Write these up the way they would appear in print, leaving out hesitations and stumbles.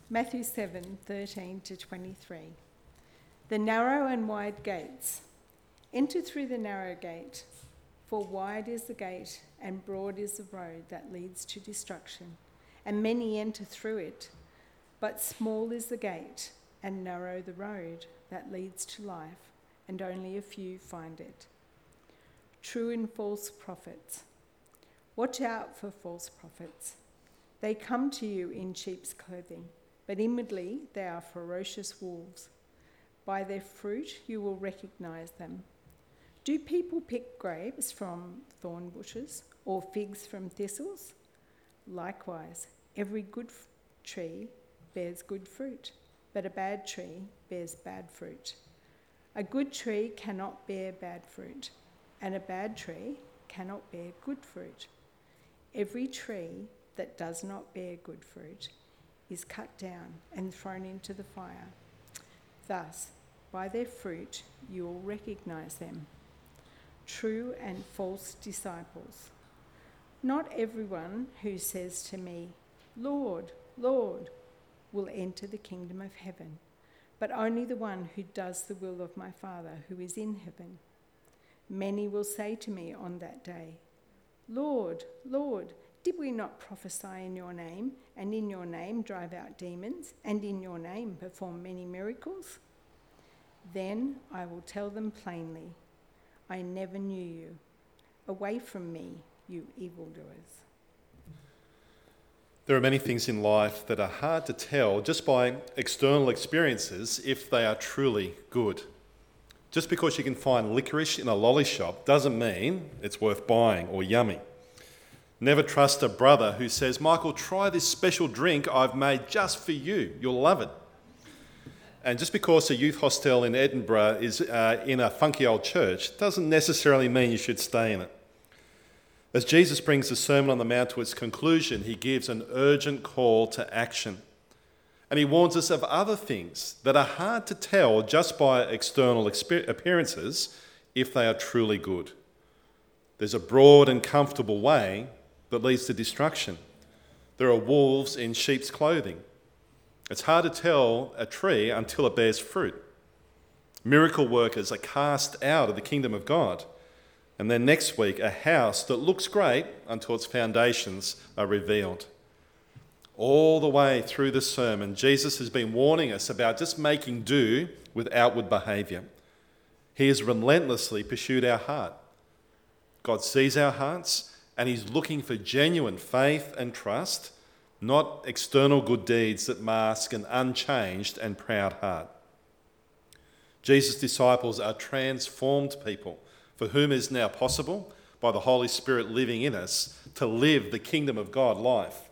Matthew 7:13 to 23. The narrow and wide gates. Enter through the narrow gate, for wide is the gate and broad is the road that leads to destruction, and many enter through it. But small is the gate and narrow the road that leads to life, and only a few find it. True and false prophets. Watch out for false prophets. They come to you in sheep's clothing, but inwardly they are ferocious wolves. By their fruit you will recognize them. Do people pick grapes from thorn bushes or figs from thistles? Likewise, every good tree bears good fruit, but a bad tree bears bad fruit. A good tree cannot bear bad fruit, and a bad tree cannot bear good fruit. Every tree that does not bear good fruit is cut down and thrown into the fire. Thus, by their fruit you will recognize them. True and false disciples. Not everyone who says to me, Lord, Lord, will enter the kingdom of heaven, but only the one who does the will of my Father who is in heaven. Many will say to me on that day, Lord, Lord, did we not prophesy in your name, and in your name drive out demons, and in your name perform many miracles? Then I will tell them plainly, I never knew you. Away from me, you evildoers. There are many things in life that are hard to tell just by external experiences if they are truly good. Just because you can find licorice in a lolly shop doesn't mean it's worth buying or yummy. Never trust a brother who says, Michael, try this special drink I've made just for you. You'll love it. And just because a youth hostel in Edinburgh is in a funky old church doesn't necessarily mean you should stay in it. As Jesus brings the Sermon on the Mount to its conclusion, he gives an urgent call to action. And he warns us of other things that are hard to tell just by external appearances if they are truly good. There's a broad and comfortable way that leads to destruction. There are wolves in sheep's clothing. It's hard to tell a tree until it bears fruit. Miracle workers are cast out of the kingdom of God. And then next week, a house that looks great until its foundations are revealed. All the way through the sermon, Jesus has been warning us about just making do with outward behaviour. He has relentlessly pursued our heart. God sees our hearts, and he's looking for genuine faith and trust, not external good deeds that mask an unchanged and proud heart. Jesus' disciples are transformed people for whom it is now possible, by the Holy Spirit living in us, to live the kingdom of God life.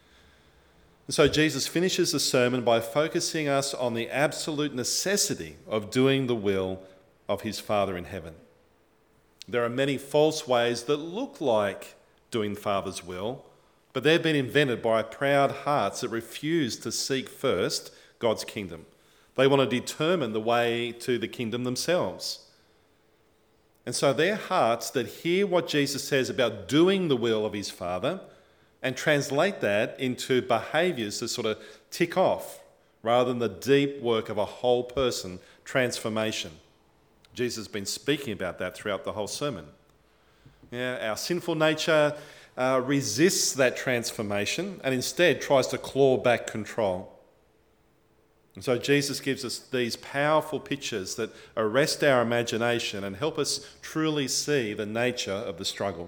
And so Jesus finishes the sermon by focusing us on the absolute necessity of doing the will of his Father in heaven. There are many false ways that look like doing Father's will, but they've been invented by proud hearts that refuse to seek first God's kingdom. They want to determine the way to the kingdom themselves. And so their hearts that hear what Jesus says about doing the will of his Father and translate that into behaviours that sort of tick off rather than the deep work of a whole person transformation. Jesus has been speaking about that throughout the whole sermon. Our sinful nature resists that transformation and instead tries to claw back control. And so Jesus gives us these powerful pictures that arrest our imagination and help us truly see the nature of the struggle.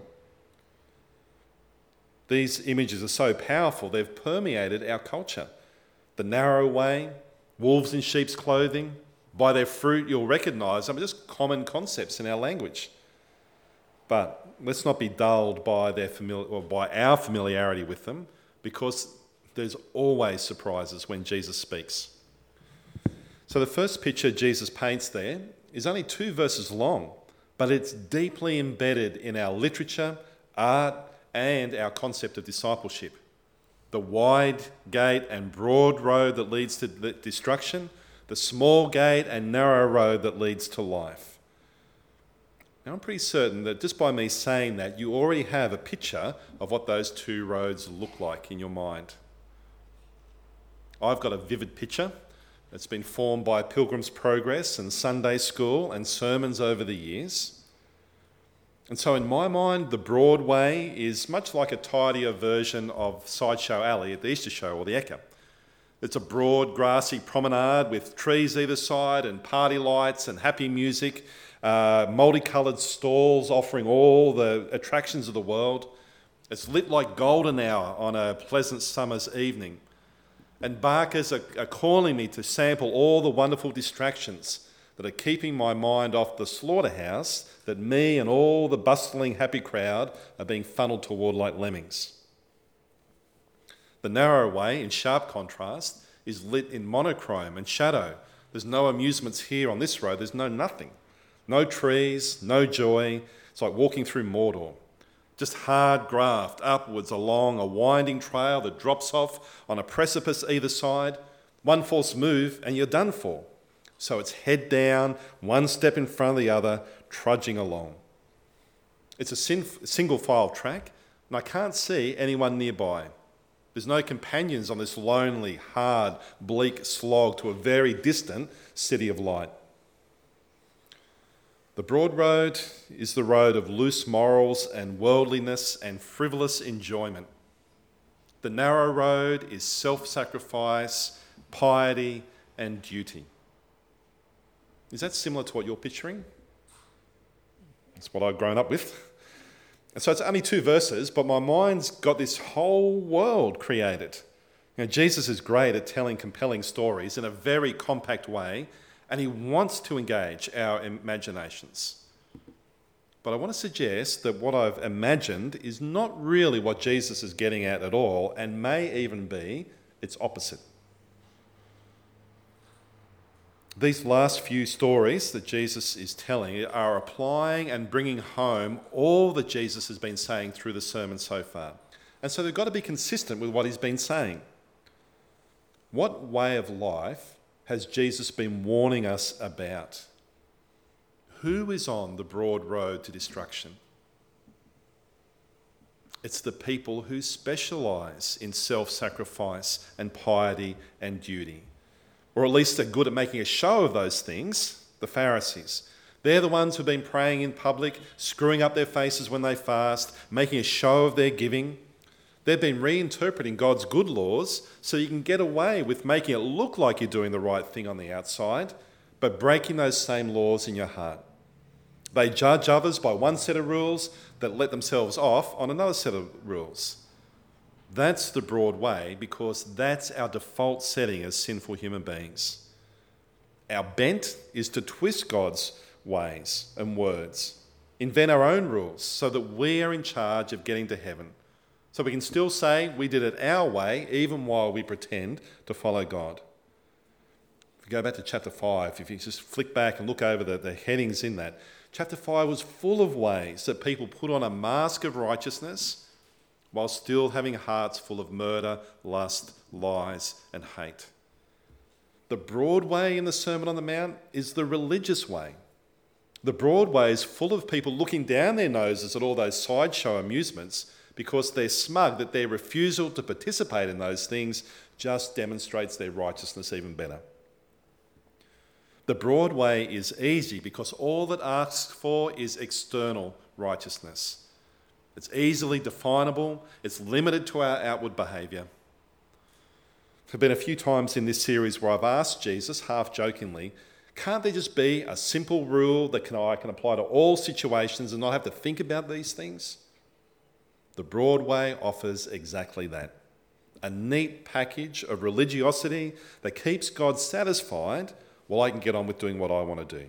These images are so powerful, they've permeated our culture. The narrow way, wolves in sheep's clothing, by their fruit you'll recognise them, just common concepts in our language. But let's not be dulled by our familiarity with them, because there's always surprises when Jesus speaks. So the first picture Jesus paints there is only 2 verses long, but it's deeply embedded in our literature, art, and our concept of discipleship. The wide gate and broad road that leads to destruction, the small gate and narrow road that leads to life. Now, I'm pretty certain that just by me saying that, you already have a picture of what those 2 roads look like in your mind. I've got a vivid picture. It's been formed by Pilgrim's Progress and Sunday school and sermons over the years. And so in my mind, the Broadway is much like a tidier version of Sideshow Alley at the Easter Show or the Ekka. It's a broad, grassy promenade with trees either side and party lights and happy music, multicoloured stalls offering all the attractions of the world. It's lit like golden hour on a pleasant summer's evening. And barkers are calling me to sample all the wonderful distractions that are keeping my mind off the slaughterhouse that me and all the bustling, happy crowd are being funneled toward like lemmings. The narrow way, in sharp contrast, is lit in monochrome and shadow. There's no amusements here on this road. There's nothing. No trees, no joy. It's like walking through Mordor. Just hard graft upwards along a winding trail that drops off on a precipice either side. One false move and you're done for. So it's head down, one step in front of the other, trudging along. It's a single file track and I can't see anyone nearby. There's no companions on this lonely, hard, bleak slog to a very distant city of light. The broad road is the road of loose morals and worldliness and frivolous enjoyment. The narrow road is self-sacrifice, piety, and duty. Is that similar to what you're picturing? That's what I've grown up with. And so it's only 2 verses, but my mind's got this whole world created. Jesus is great at telling compelling stories in a very compact way, and he wants to engage our imaginations. But I want to suggest that what I've imagined is not really what Jesus is getting at all, and may even be its opposite. These last few stories that Jesus is telling are applying and bringing home all that Jesus has been saying through the sermon so far. And so they've got to be consistent with what he's been saying. What way of life has Jesus been warning us about? Who is on the broad road to destruction? It's the people who specialise in self-sacrifice and piety and duty. Or at least are good at making a show of those things, the Pharisees. They're the ones who've been praying in public, screwing up their faces when they fast, making a show of their giving. They've been reinterpreting God's good laws so you can get away with making it look like you're doing the right thing on the outside, but breaking those same laws in your heart. They judge others by one set of rules that let themselves off on another set of rules. That's the broad way because that's our default setting as sinful human beings. Our bent is to twist God's ways and words, invent our own rules so that we are in charge of getting to heaven. So we can still say we did it our way even while we pretend to follow God. If we go back to chapter 5, if you just flick back and look over the headings in that, chapter 5 was full of ways that people put on a mask of righteousness while still having hearts full of murder, lust, lies, and hate. The broad way in the Sermon on the Mount is the religious way. The broad way is full of people looking down their noses at all those sideshow amusements because they're smug that their refusal to participate in those things just demonstrates their righteousness even better. The broad way is easy because all it asks for is external righteousness. It's easily definable, it's limited to our outward behaviour. There have been a few times in this series where I've asked Jesus, half jokingly, can't there just be a simple rule that I can apply to all situations and not have to think about these things? The broad way offers exactly that. A neat package of religiosity that keeps God satisfied while I can get on with doing what I want to do.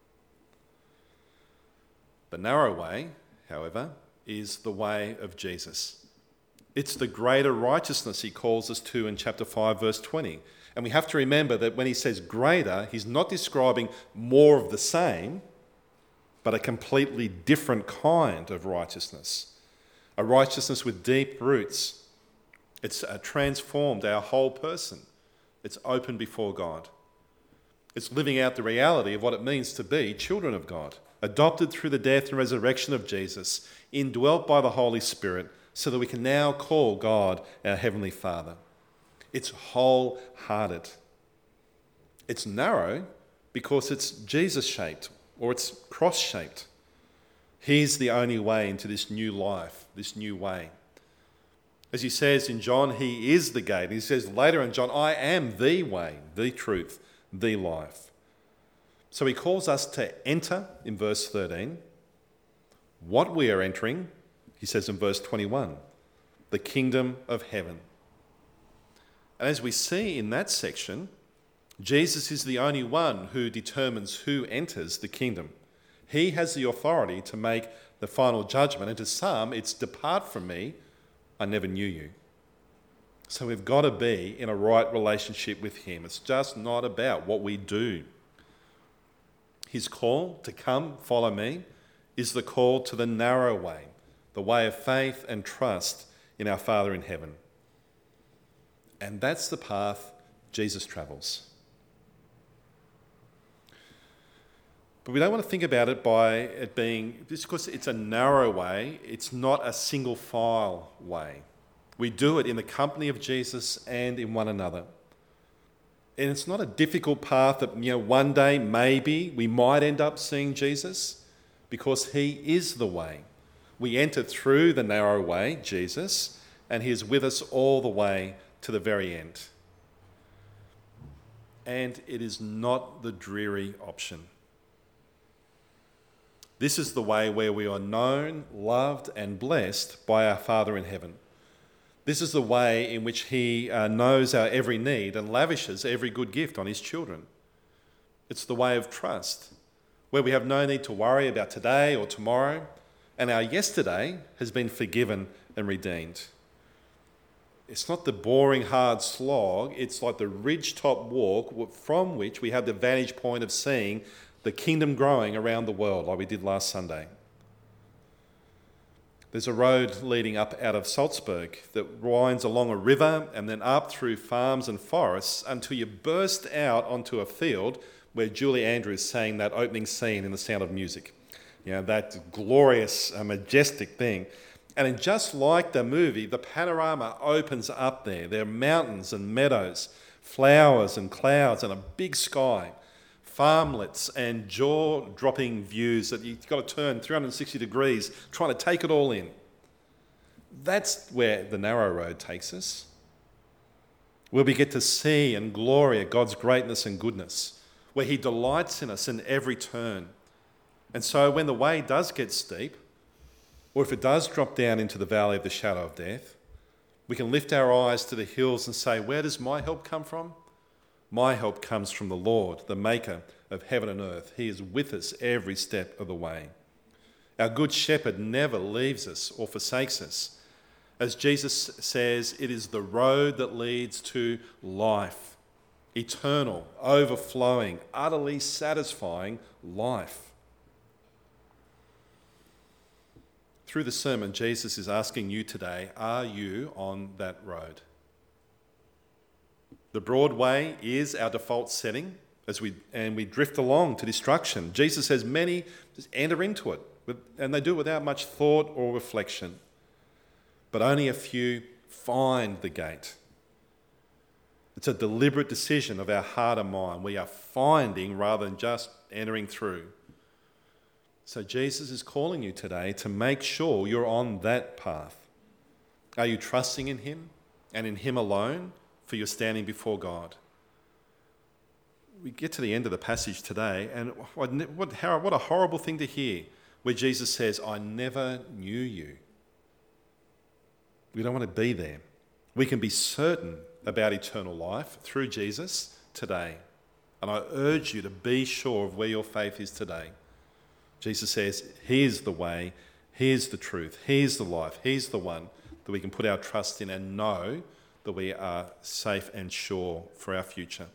The narrow way, however, is the way of Jesus. It's the greater righteousness he calls us to in chapter 5, verse 20. And we have to remember that when he says greater, he's not describing more of the same, but a completely different kind of righteousness. A righteousness with deep roots. It's transformed our whole person. It's open before God. It's living out the reality of what it means to be children of God, adopted through the death and resurrection of Jesus, indwelt by the Holy Spirit, so that we can now call God our Heavenly Father. It's wholehearted. It's narrow because it's Jesus-shaped or it's cross-shaped. He's the only way into this new life, this new way. As he says in John, he is the gate. He says later in John, I am the way, the truth, the life. So he calls us to enter in verse 13. What we are entering, he says in verse 21, the kingdom of heaven. And as we see in that section, Jesus is the only one who determines who enters the kingdom. He has the authority to make the final judgment, and to some, it's depart from me, I never knew you. So we've got to be in a right relationship with him. It's just not about what we do. His call to come, follow me, is the call to the narrow way, the way of faith and trust in our Father in heaven. And that's the path Jesus travels. But we don't want to think about it by it being, just because it's a narrow way, it's not a single file way. We do it in the company of Jesus and in one another. And it's not a difficult path that, one day maybe we might end up seeing Jesus, because he is the way. We enter through the narrow way, Jesus, and he is with us all the way to the very end. And it is not the dreary option. This is the way where we are known, loved, and blessed by our Father in heaven. This is the way in which he knows our every need and lavishes every good gift on his children. It's the way of trust, where we have no need to worry about today or tomorrow, and our yesterday has been forgiven and redeemed. It's not the boring, hard slog. It's like the ridge-top walk from which we have the vantage point of seeing the kingdom growing around the world, like we did last Sunday. There's a road leading up out of Salzburg that winds along a river and then up through farms and forests until you burst out onto a field where Julie Andrews sang that opening scene in The Sound of Music. That glorious, majestic thing. And just like the movie, the panorama opens up there. There are mountains and meadows, flowers and clouds and a big sky, farmlets and jaw-dropping views that you've got to turn 360 degrees trying to take it all in. That's where the narrow road takes us, where we get to see and glory at God's greatness and goodness, where he delights in us in every turn. And so when the way does get steep, or if it does drop down into the valley of the shadow of death, we can lift our eyes to the hills and say, where does my help come from? My help comes from the Lord, the maker of heaven and earth. He is with us every step of the way. Our good shepherd never leaves us or forsakes us. As Jesus says, it is the road that leads to life, eternal, overflowing, utterly satisfying life. Through the sermon, Jesus is asking you today, are you on that road? The broad way is our default setting and we drift along to destruction. Jesus says many just enter into it, and they do it without much thought or reflection. But only a few find the gate. It's a deliberate decision of our heart and mind. We are finding rather than just entering through. So Jesus is calling you today to make sure you're on that path. Are you trusting in him and in him alone for your standing before God? We get to the end of the passage today, and what a horrible thing to hear, where Jesus says, I never knew you. We don't want to be there. We can be certain about eternal life through Jesus today. And I urge you to be sure of where your faith is today. Jesus says, he is the way, he is the truth, he is the life, he's the one that we can put our trust in and know that we are safe and sure for our future.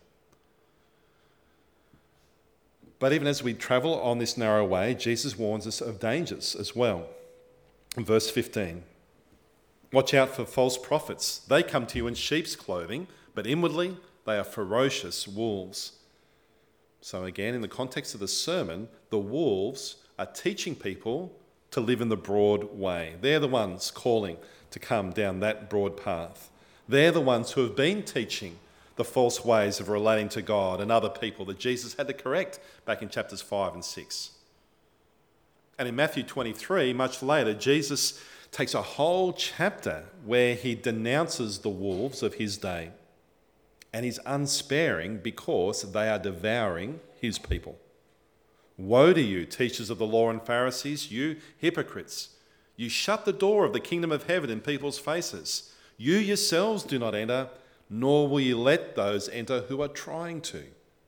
But even as we travel on this narrow way, Jesus warns us of dangers as well. In verse 15, watch out for false prophets. They come to you in sheep's clothing, but inwardly they are ferocious wolves. So again, in the context of the sermon, the wolves are teaching people to live in the broad way. They're the ones calling to come down that broad path. They're the ones who have been teaching the false ways of relating to God and other people that Jesus had to correct back in chapters 5 and 6. And in Matthew 23, much later, Jesus takes a whole chapter where he denounces the wolves of his day. And he's unsparing because they are devouring his people. Woe to you, teachers of the law and Pharisees, you hypocrites! You shut the door of the kingdom of heaven in people's faces. You yourselves do not enter, nor will you let those enter who are trying to.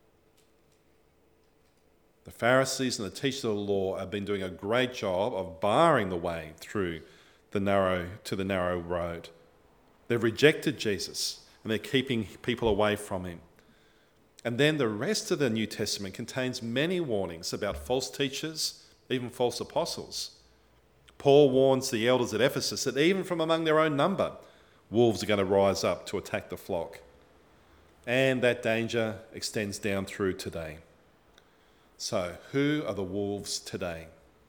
The Pharisees and the teachers of the law have been doing a great job of barring the way through the narrow road. They've rejected Jesus and they're keeping people away from him. And then the rest of the New Testament contains many warnings about false teachers, even false apostles. Paul warns the elders at Ephesus that even from among their own number, wolves are going to rise up to attack the flock. And that danger extends down through today. So, who are the wolves today?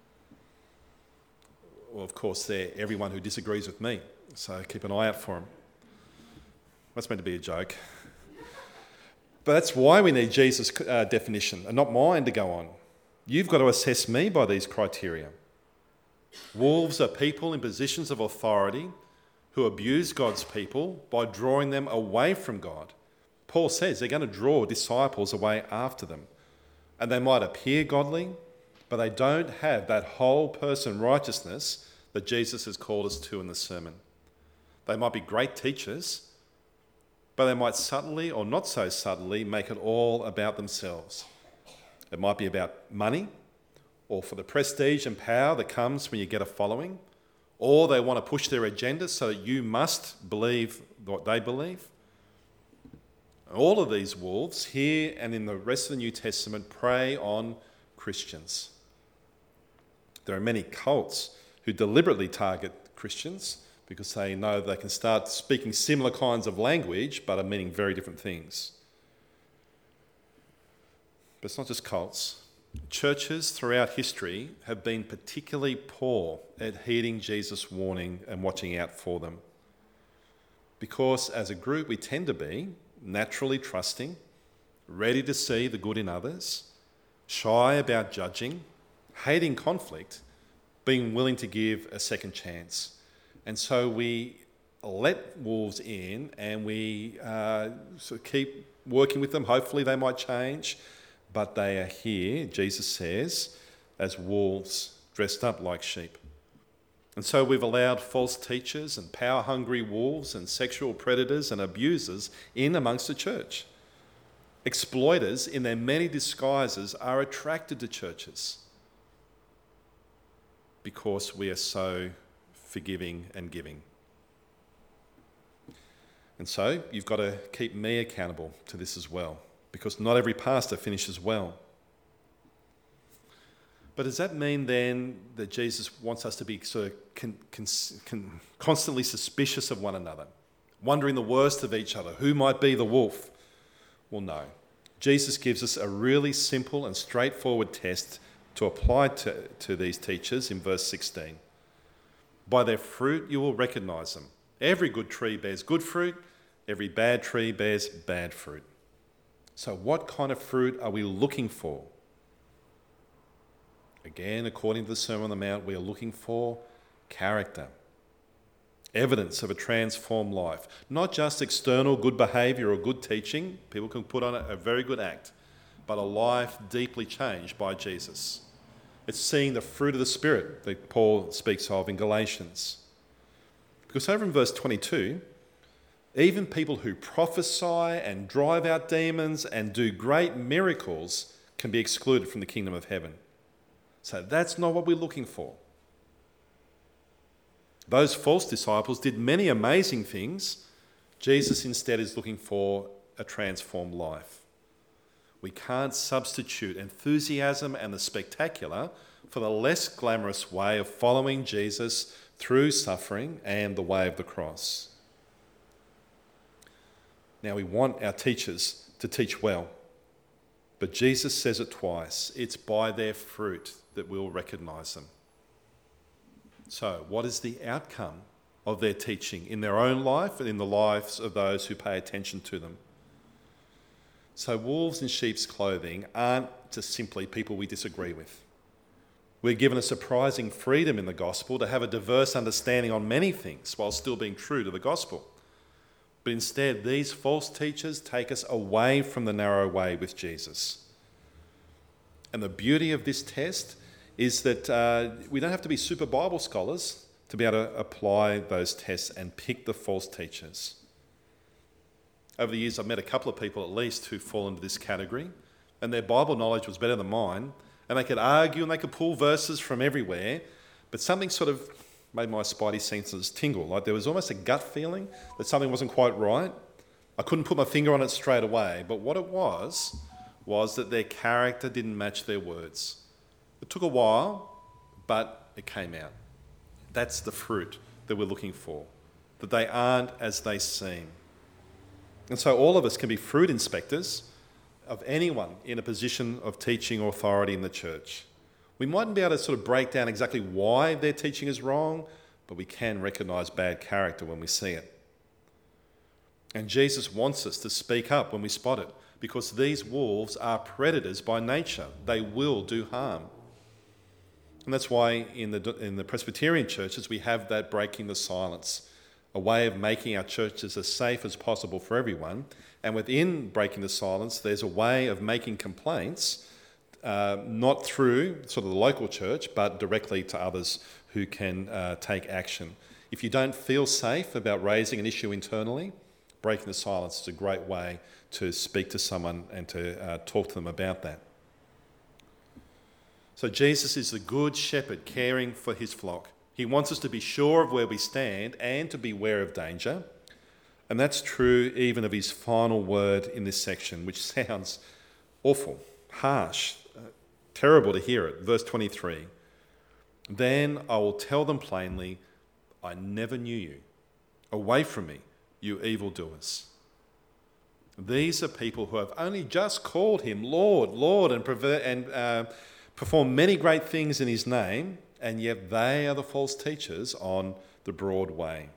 Well, of course, they're everyone who disagrees with me. So keep an eye out for them. That's meant to be a joke. But that's why we need Jesus' definition and not mine to go on. You've got to assess me by these criteria. Wolves are people in positions of authority who abuse God's people by drawing them away from God. Paul says they're going to draw disciples away after them. And they might appear godly, but they don't have that whole person righteousness that Jesus has called us to in the sermon. They might be great teachers, but they might subtly or not so subtly make it all about themselves. It might be about money, or for the prestige and power that comes when you get a following, or they want to push their agenda so that you must believe what they believe. All of these wolves here and in the rest of the New Testament prey on Christians. There are many cults who deliberately target Christians because they know they can start speaking similar kinds of language but are meaning very different things. But it's not just cults. Churches throughout history have been particularly poor at heeding Jesus' warning and watching out for them. Because as a group we tend to be naturally trusting, ready to see the good in others, shy about judging, hating conflict, being willing to give a second chance. And so we let wolves in and we sort of keep working with them. Hopefully they might change, but they are here, Jesus says, as wolves dressed up like sheep. And so we've allowed false teachers and power-hungry wolves and sexual predators and abusers in amongst the church. Exploiters, in their many disguises, are attracted to churches because we are so forgiving and giving. And so you've got to keep me accountable to this as well, because not every pastor finishes well. But does that mean then that Jesus wants us to be sort of constantly suspicious of one another, wondering the worst of each other? Who might be the wolf? Well, no. Jesus gives us a really simple and straightforward test to apply to these teachers in verse 16. By their fruit you will recognise them. Every good tree bears good fruit, every bad tree bears bad fruit. So what kind of fruit are we looking for? Again, according to the Sermon on the Mount, we are looking for character, evidence of a transformed life. Not just external good behaviour or good teaching, people can put on a very good act, but a life deeply changed by Jesus. It's seeing the fruit of the Spirit that Paul speaks of in Galatians. Because over in verse 22, even people who prophesy and drive out demons and do great miracles can be excluded from the kingdom of heaven. So that's not what we're looking for. Those false disciples did many amazing things. Jesus instead is looking for a transformed life. We can't substitute enthusiasm and the spectacular for the less glamorous way of following Jesus through suffering and the way of the cross. Now, we want our teachers to teach well, but Jesus says it twice. It's by their fruit that we'll recognise them. So, what is the outcome of their teaching in their own life and in the lives of those who pay attention to them. So wolves in sheep's clothing aren't just simply people we disagree with. We're given a surprising freedom in the gospel to have a diverse understanding on many things while still being true to the gospel. But instead, these false teachers take us away from the narrow way with Jesus. And the beauty of this test is that we don't have to be super Bible scholars to be able to apply those tests and pick the false teachers. Over the years, I've met a couple of people at least who fall into this category, and their Bible knowledge was better than mine, and they could argue and they could pull verses from everywhere, but something sort of made my spidey senses tingle. Like there was almost a gut feeling that something wasn't quite right. I couldn't put my finger on it straight away, but what it was that their character didn't match their words. It took a while, but it came out. That's the fruit that we're looking for, that they aren't as they seem. And so all of us can be fruit inspectors of anyone in a position of teaching or authority in the church. We mightn't be able to sort of break down exactly why their teaching is wrong, but we can recognise bad character when we see it. And Jesus wants us to speak up when we spot it, because these wolves are predators by nature. They will do harm. And that's why in the Presbyterian churches we have that breaking the silence, a way of making our churches as safe as possible for everyone. And within breaking the silence, there's a way of making complaints, not through sort of the local church, but directly to others who can take action. If you don't feel safe about raising an issue internally, breaking the silence is a great way to speak to someone and to talk to them about that. So Jesus is the good shepherd caring for his flock. He wants us to be sure of where we stand and to be aware of danger. And that's true even of his final word in this section, which sounds awful, harsh, terrible to hear it. Verse 23, "Then I will tell them plainly, I never knew you. Away from me, you evildoers." These are people who have only just called him Lord, Lord, and performed many great things in his name, and yet they are the false teachers on the broad way.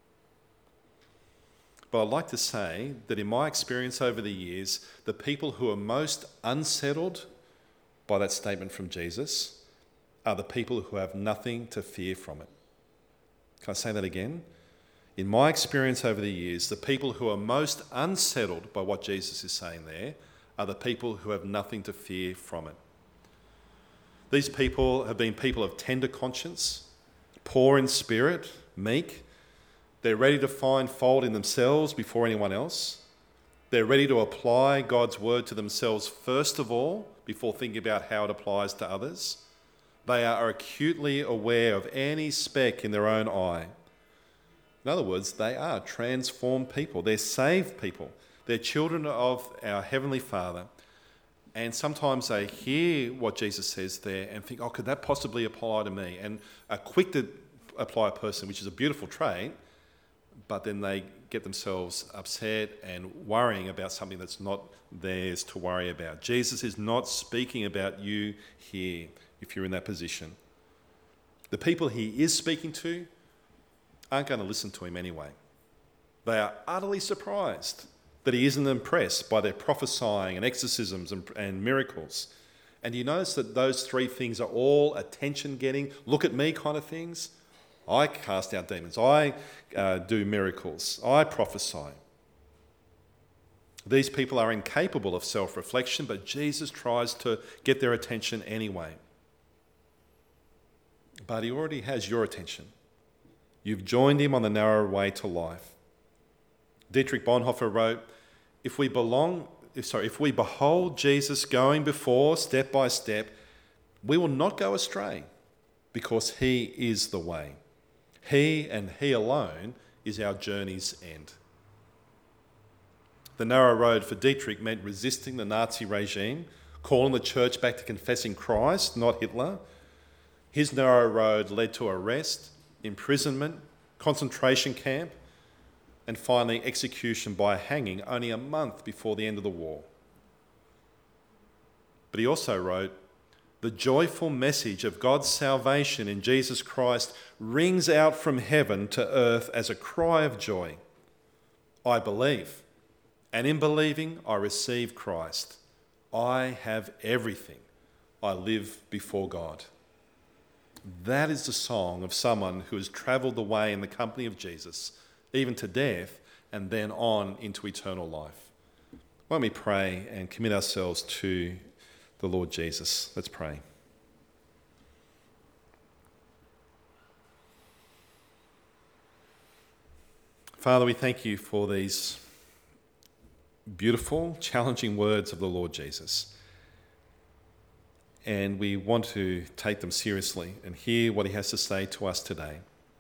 But I'd like to say that in my experience over the years, the people who are most unsettled by that statement from Jesus are the people who have nothing to fear from it. Can I say that again? In my experience over the years, the people who are most unsettled by what Jesus is saying there are the people who have nothing to fear from it. These people have been people of tender conscience, poor in spirit, meek. They're ready to find fault in themselves before anyone else. They're ready to apply God's word to themselves first of all, before thinking about how it applies to others. They are acutely aware of any speck in their own eye. In other words, they are transformed people. They're saved people. They're children of our Heavenly Father. And sometimes they hear what Jesus says there and think, oh, could that possibly apply to me? And are quick to apply a person, which is a beautiful trait, but then they get themselves upset and worrying about something that's not theirs to worry about. Jesus is not speaking about you here if you're in that position. The people he is speaking to aren't going to listen to him anyway. They are utterly surprised that he isn't impressed by their prophesying and exorcisms and miracles. And you notice that those three things are all attention-getting, look at me kind of things. I cast out demons. I do miracles. I prophesy. These people are incapable of self-reflection, but Jesus tries to get their attention anyway. But he already has your attention. You've joined him on the narrow way to life. Dietrich Bonhoeffer wrote, if we behold Jesus going before step by step, we will not go astray because he is the way. He and he alone is our journey's end. The narrow road for Dietrich meant resisting the Nazi regime, calling the church back to confessing Christ, not Hitler. His narrow road led to arrest, imprisonment, concentration camp, and finally execution by hanging only a month before the end of the war. But he also wrote, the joyful message of God's salvation in Jesus Christ rings out from heaven to earth as a cry of joy. I believe, and in believing I receive Christ. I have everything. I live before God. That is the song of someone who has travelled the way in the company of Jesus, even to death, and then on into eternal life. Why don't we pray and commit ourselves to the Lord Jesus? Let's pray. Father, we thank you for these beautiful, challenging words of the Lord Jesus. And we want to take them seriously and hear what he has to say to us today.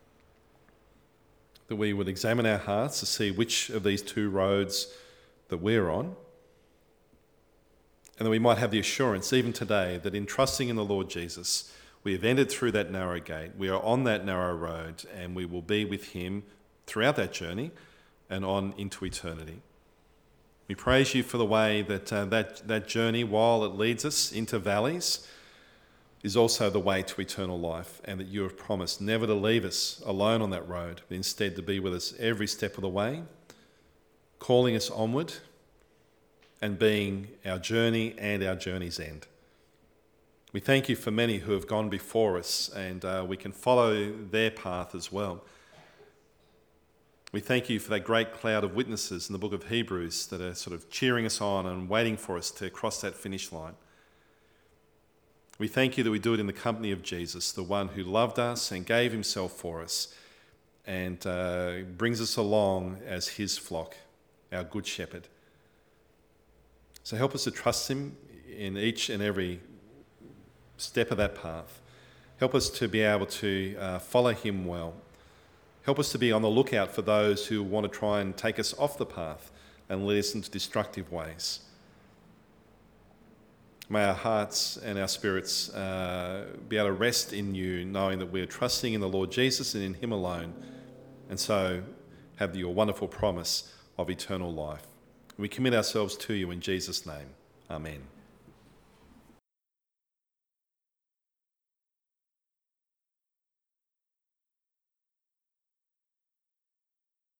That we would examine our hearts to see which of these two roads that we're on. And that we might have the assurance, even today, that in trusting in the Lord Jesus, we have entered through that narrow gate. We are on that narrow road, and we will be with him throughout that journey and on into eternity. We praise you for the way that that journey, while it leads us into valleys, is also the way to eternal life, and that you have promised never to leave us alone on that road, but instead to be with us every step of the way, calling us onward and being our journey and our journey's end. We thank you for many who have gone before us, and we can follow their path as well. We thank you for that great cloud of witnesses in the book of Hebrews that are sort of cheering us on and waiting for us to cross that finish line. We thank you that we do it in the company of Jesus, the one who loved us and gave himself for us and brings us along as his flock, our good shepherd. So help us to trust him in each and every step of that path. Help us to be able to follow him well. Help us to be on the lookout for those who want to try and take us off the path and lead us into destructive ways. May our hearts and our spirits be able to rest in you, knowing that we're trusting in the Lord Jesus and in him alone, and so have your wonderful promise of eternal life. We commit ourselves to you in Jesus' name. Amen.